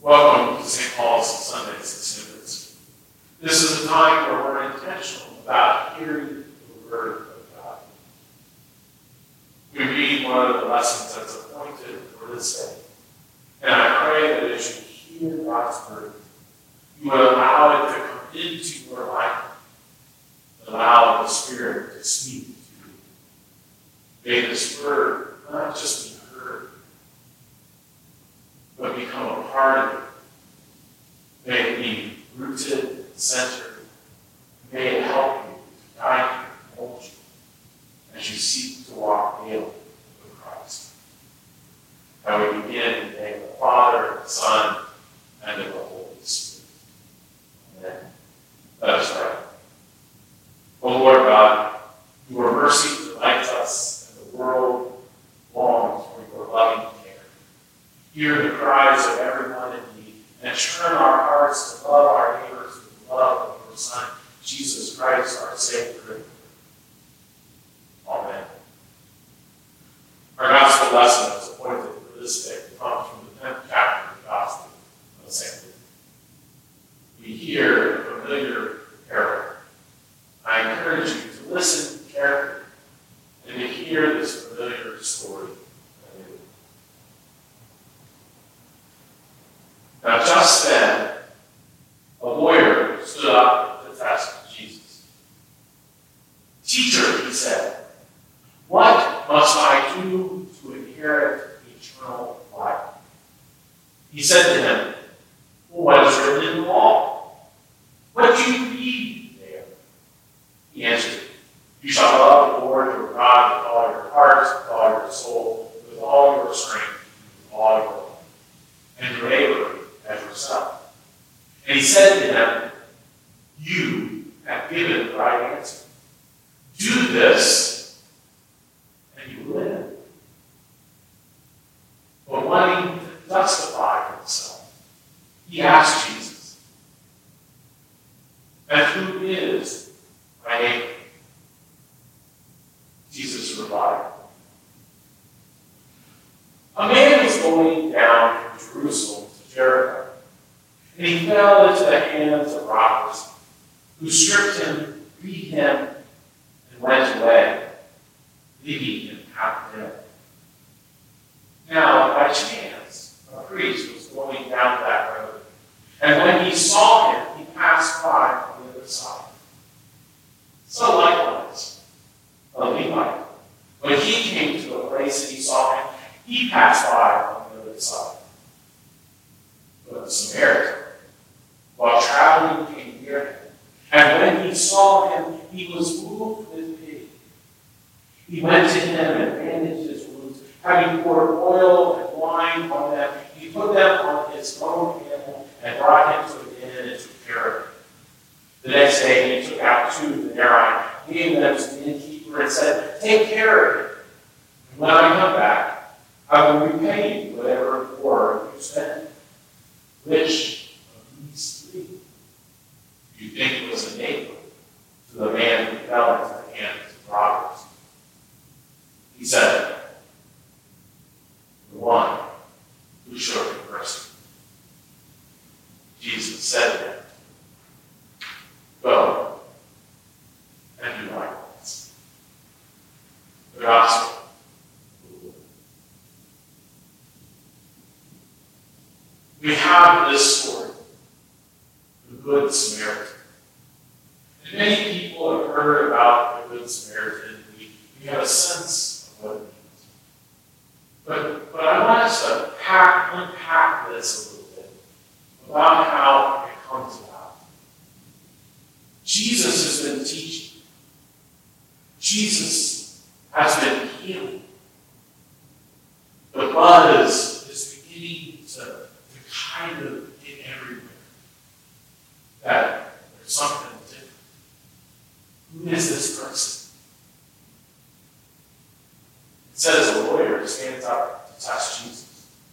Welcome to St. Paul's Sundays and Synodics. This is a time where we're intentional about hearing the Word of God. We read one of the lessons that's appointed for this day. And I pray that as you hear God's Word, you will allow it to come into your life. Allow the Spirit to speak to you. May this Word not just be heard, but become a part of it. May it be rooted, centered. May it help you to guide you and hold you as you seek to walk daily with Christ. And we begin in the name of the Father, the Son, and of the Holy Spirit. Amen. Let us pray. O Lord God, your mercy delights us, and the world longs for your loving care. Hear the cries of everyone in need, and turn our hearts to love our neighbors with the love of your Son, Jesus Christ, our Savior. Amen. Our gospel lesson is appointed for this day comes from the 10th chapter of the Gospel of St. Luke. We hear a familiar parable. I encourage you to listen carefully and to hear this familiar story anew. Now, just then, a lawyer stood up to test Jesus. "Teacher," he said, "what must I do to inherit eternal life?" He said to him, "Well, what is written in the law? What do you read there?" He answered, "You shall love the Lord your God with all your heart, with all your soul, with all your strength, with all your life, and your neighbor as yourself." And he said to him, "You have given the right answer. Do this, and you will live." But wanting to justify himself, he asked Jesus, "And who is my neighbor?" Jesus replied, "A man was going down from Jerusalem to Jericho, and he fell into the hands of robbers, who stripped him, beat him, and went away, leaving him half dead. Now, by chance, a priest was going down that road, and when he saw him, he passed by on the other side. So likewise, a Levite, when he came to the place and he saw him, he passed by on the other side. But the Samaritan, while traveling, came near him, and when he saw him, he was moved with pity. He went to him and bandaged his wounds. Having poured oil and wine on them, he put them on his own animal and brought him to an inn and took care of him. The next day he took out 2 denarii, gave them to the innkeeper, and said, "Take care of him. And when I come back, I will repay you whatever more you spend." Which of these 3 do you think was a neighbor to the man who fell into the hands of robbers? He said, "The one who showed him mercy." Jesus said to him, "Go and do likewise." The Gospel. We have this story, the Good Samaritan. And many people have heard about the Good Samaritan. We have a sense of what it means. But I want us to unpack this a little bit about how it comes about. Jesus has been teaching. Jesus has been healing. The buzz is beginning to kind of get everywhere. That there's something different. Who is this person? It says a lawyer stands up to test Jesus.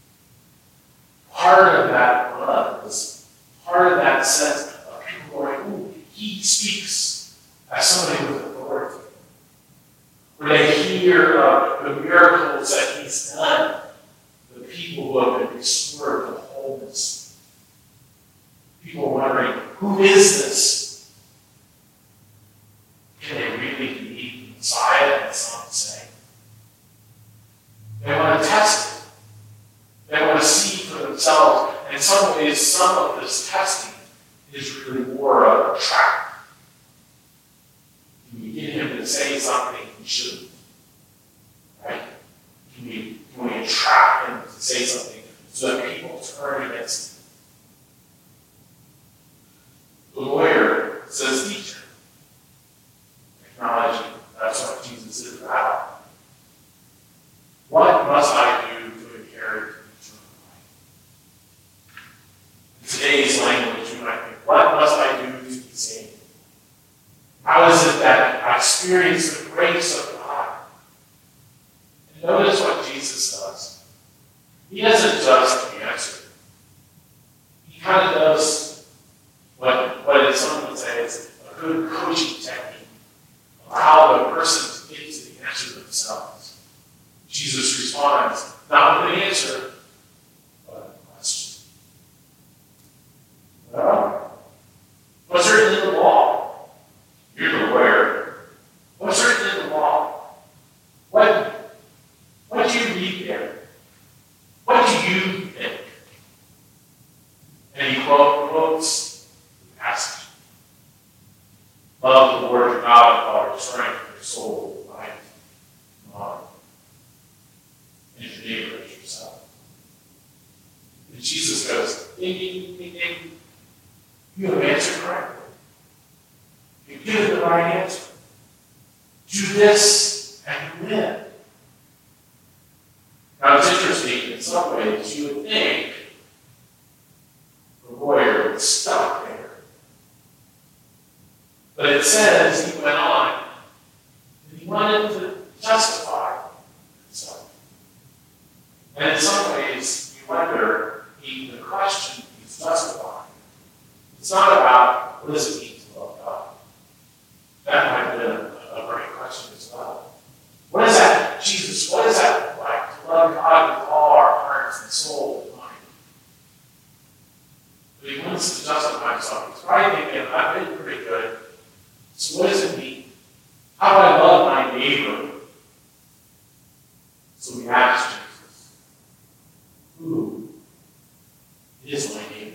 Part of that buzz, part of that sense of people going, "Ooh, he speaks as somebody with authority." Where they hear of the miracles that he's done, the people who have been restored to wholeness who is this? Can they really be the Messiah, as some say? They want to test it. They want to see for themselves. And in some ways, some of this testing is really more of a trap. Can we get him to say something he shouldn't? Right? Can we entrap him to say something so that people turn against him? The lawyer says, teacher, acknowledging that's what Jesus is about. What must I do to inherit eternal life? In today's language, you might think, what must I do to be saved? How is it that I experience the grace of God? And notice what Jesus does. He doesn't just answer. He kind of does what some would say is a good coaching technique of how the person gets to the answer themselves. Jesus responds, not with an answer, but a question. Well, what's written in the law? You're the lawyer. What's written in the law? What do you read there? What do you think? And he quotes the passage. Love the Lord your God with all your strength, your soul, your life, your mind, and your neighbor as yourself. And Jesus goes, ding, ding, ding, ding. You have answered correctly. You've given the right answer. Do this and you live. Now it's interesting, in some ways, you would think the lawyer would stop there. But it says he went on, and he wanted to justify himself. And in some ways, you wonder, the question he's justifying. It's not about what does it mean to love God. That might have been a great question as well. What is that, Jesus, what does that look like to love God with all our hearts and soul and mind? But he wants to justify himself. He's probably thinking, I've been pretty good. So what does it mean? How do I love my neighbor? So we ask Jesus, who is my neighbor?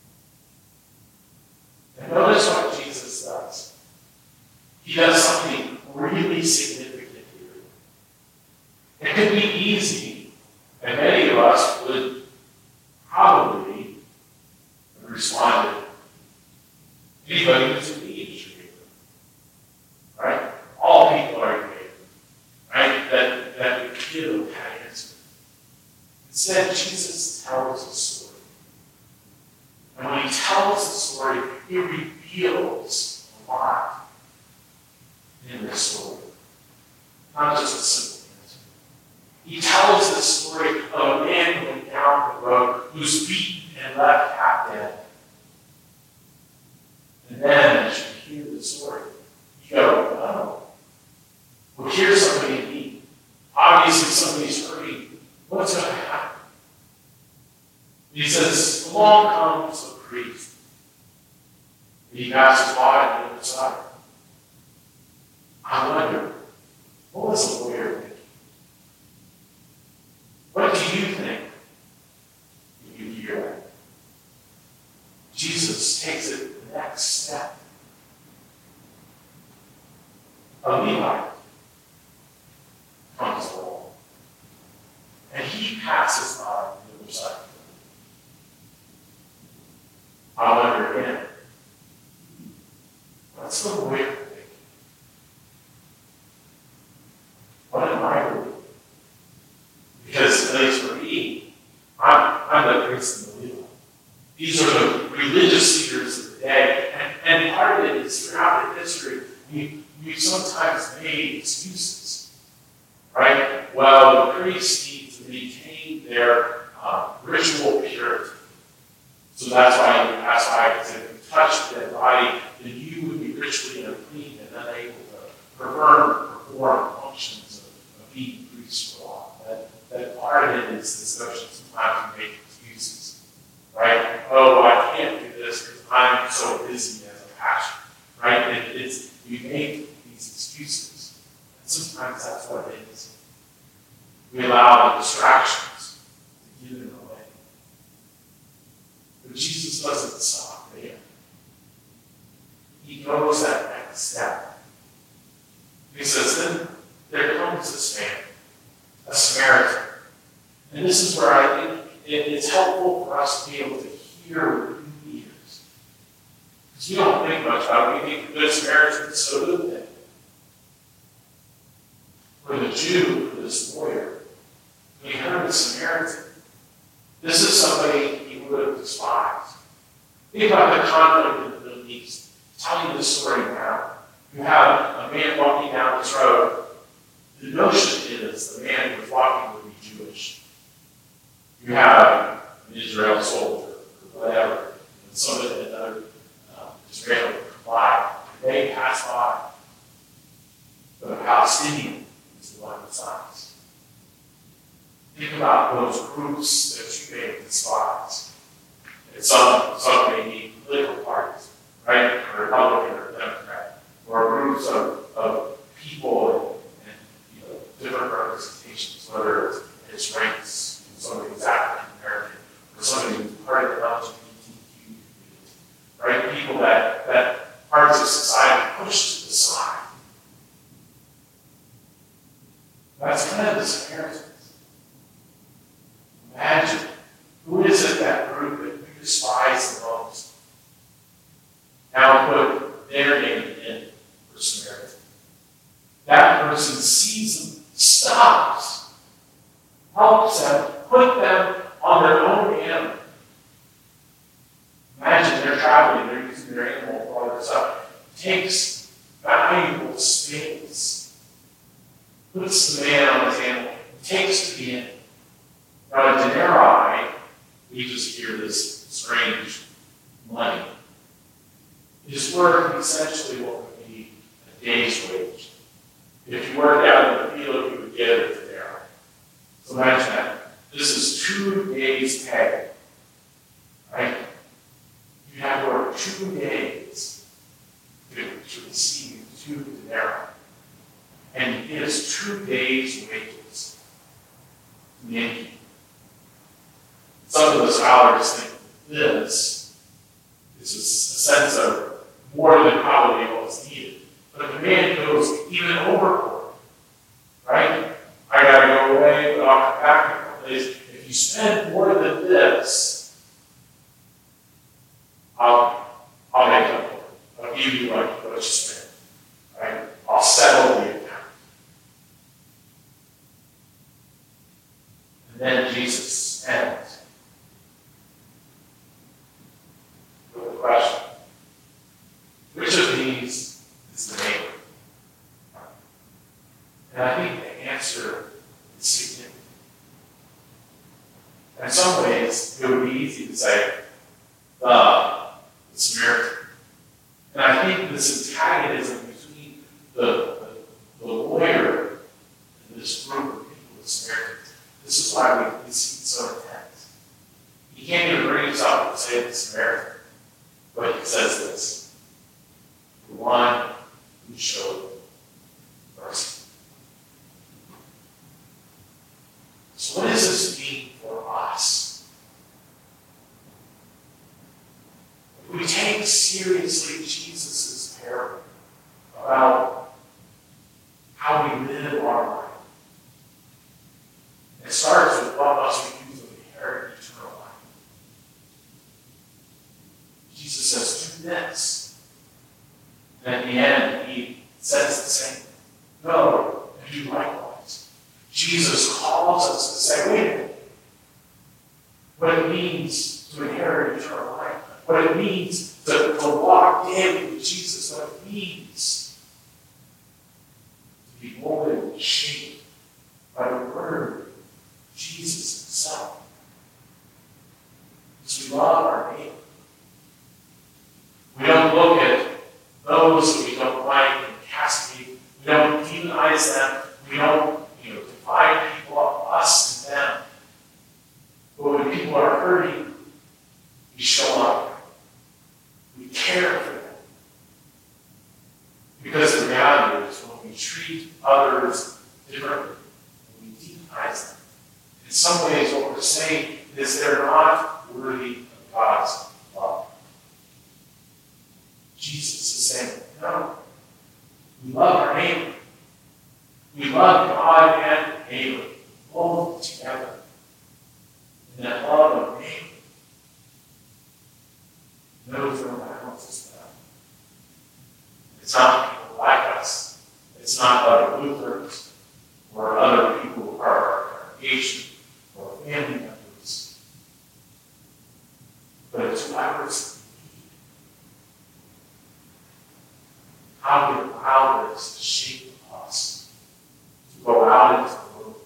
And notice what Jesus does. He does something really significant here. It could be easy, and many of us would probably have responded, anybody who's in need is your neighbor. Right? All people are your neighbor. Right? That would give that answer. Instead, Jesus tells a story. And when he tells the story, he reveals a lot in this story. Not just a simple answer. He tells the story of a man going down the road who's beaten and left half dead. And then, as you hear the story, you go, oh, well, here's somebody in need. Obviously, somebody's hurting. What's going to happen? And he says, along comes a priest. And he passes by on the other side. I wonder, what was the lawyer thinking? What do you think when you hear that? Jesus takes it the next step. A Levite comes along, and he passes by on the other side. I wonder again, what's the lawyer thinking? What am I doing? Because at least for me, I'm the priest and the Levite. These are the religious leaders of the day, and part of it is throughout the history, we've sometimes made excuses, right? Well, the priests need to maintain their ritual purity. So that's why because if you touch the dead body, then you would be ritually unclean and unable to perform functions of being priests for long. That part of it is this notion sometimes we make excuses, right? Oh, I can't do this because I'm so busy. Jesus doesn't stop there. He goes that next step. He says, then there comes this man, a Samaritan. And this is where I think it's helpful for us to be able to hear what he hears. Because we don't think much about it. We think the Good Samaritan is so good thing. For the Jew, for this lawyer, when he heard the Samaritan, this is somebody he would have despised. Think about the conflict in the Middle East. Tell you this story now. You have a man walking down this road. The notion is the man who was walking would be Jewish. You have an Israeli soldier, or whatever, and somebody another Israeli comply. They pass by. But a Palestinian is the one that signs. Think about those groups that you may despise. And some may be political parties, right? Or Republican or Democrat, or groups of people and different representations, whether it's race, somebody's African American, or somebody who's part of the LGBTQ community, right? People that parts of society push to the side. That's kind of the Samaritans. Imagine, who is it that group that we despise the most? Now put their name in for Samaritan. That person sees them, stops, helps them, put them on their own animal. Imagine they're traveling, they're using their animal for all this stuff. It takes valuable space. Puts the man on his animal. It takes to be in. Now, a denarii, we just hear this strange money, is worth essentially what would be a day's wage. If you worked out in the field, you would get a denarii. So imagine that. This is 2 days' pay. Right? You have to work 2 days to receive 2 denarii. And he gives 2 days' wages to the innkeeper. Some of the scholars think this is a sense of more than probably what was needed. But the man goes even overboard, right? I got to go away, but I'll come back in a couple days. If you spend more than this, I'll make up for it. I'll give you what you spent, right? I'll settle the account. And then Jesus ends with a question. Which of these is the neighbor? And I think the answer is significant. In some ways, it would be easy to say, the Samaritan. And I think this antagonism between the lawyer and this group of people, the Samaritans, this is why we see it so intense. He can't even bring himself to say the Samaritan, but he says this: the one who showed mercy. So what does this mean for us? If we take seriously Jesus' parable about how we live our life, it starts with what must we do to inherit eternal life. Jesus says, do this. And at the end, he says the same. Go and do likewise. Jesus calls us to say, wait a minute. What it means to inherit eternal life. What it means to walk daily with Jesus. What it means to be molded and shaped by the word of Jesus himself. Because we love our neighbor. We don't look at those that we don't like and castigate. We don't demonize them. We don't divide people up, us and them. But when people are hurting, we show up. We care for them. Because the reality is when we treat others differently, when we demonize them, in some ways what we're saying is they're not worthy of God's love. Jesus is saying, no. We love our neighbor. We love God and neighbor both together. And that love of neighbor knows no bounds as well. It's not people like us. It's not other Lutherans or other people who are our congregation or family members. But it's whoever's how we allow this to shape us, to go out into the world.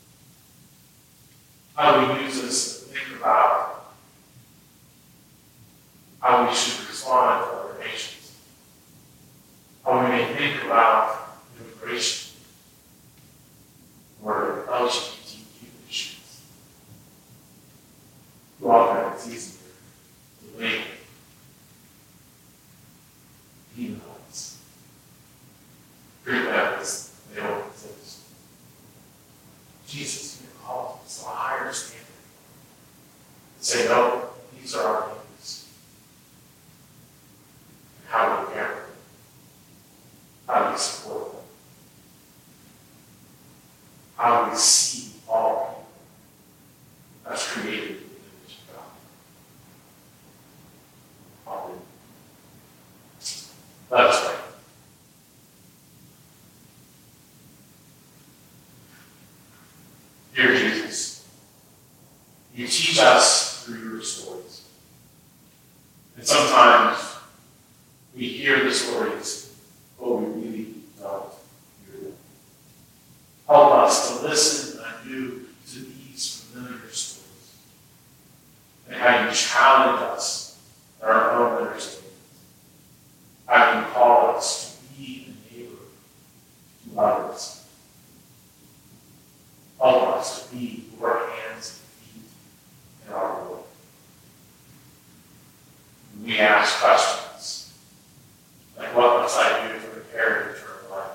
How we use this to think about how we should respond to other nations. How we may think about immigration or LGBTQ issues. Too often it's easier to label demonize. Treat them as they don't exist. Jesus here calls us to a higher standard. To say, no, these are our neighbors. How do we care for them? How do we support them? How do we see all people as created in the image of God? Hallelujah. Let us pray. Dear Jesus, you teach us through your stories. And sometimes we hear the stories, but we really don't hear them. Help us to listen anew to these familiar stories and how you challenge us in our own understanding. How you call us to be a neighbor to others. Help us to be your hands and feet in our world. We ask questions like, what must I do to prepare eternal life?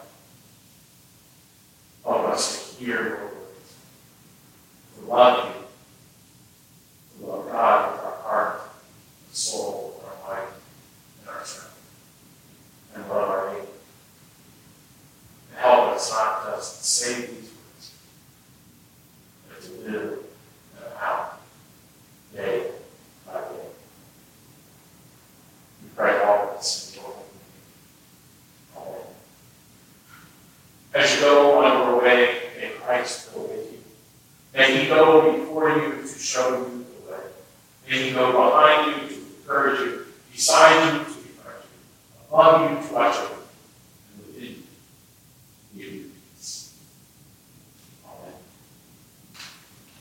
Help us to hear your words, to love you, to love God with our heart, our soul, our mind, and our strength, and love our neighbor. And help us not just to say these words, to live them out day by day. We pray all of this in your holy name. Amen. As you go on your way, may Christ go with you. May he go before you to show you the way. May he go behind you to encourage you, beside you to befriend you, above you to watch over you.